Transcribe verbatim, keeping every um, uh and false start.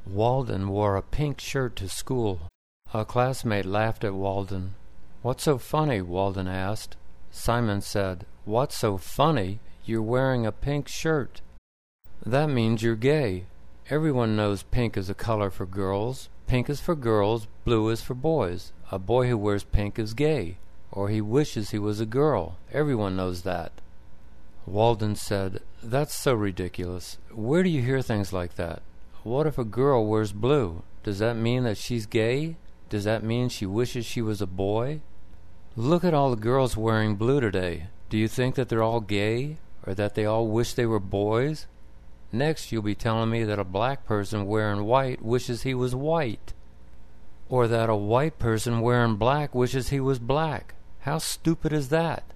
Walden wore a pink shirt to school. A classmate laughed at Walden. "What's so funny?" Walden asked. Simon said, "What's so funny? You're wearing a pink shirt. That means you're gay. Everyone knows pink is a color for girls. Pink is for girls, blue is for boys. A boy who wears pink is gay, or he wishes he was a girl. Everyone knows that." Walden said, "That's so ridiculous. Where do you hear things like that? What if a girl wears blue? Does that mean that she's gay? Does that mean she wishes she was a boy? Look at all the girls wearing blue today. Do you think that they're all gay, or that they all wish they were boys? Next you'll be telling me that a black person wearing white wishes he was white, or that a white person wearing black wishes he was black. How stupid is that?"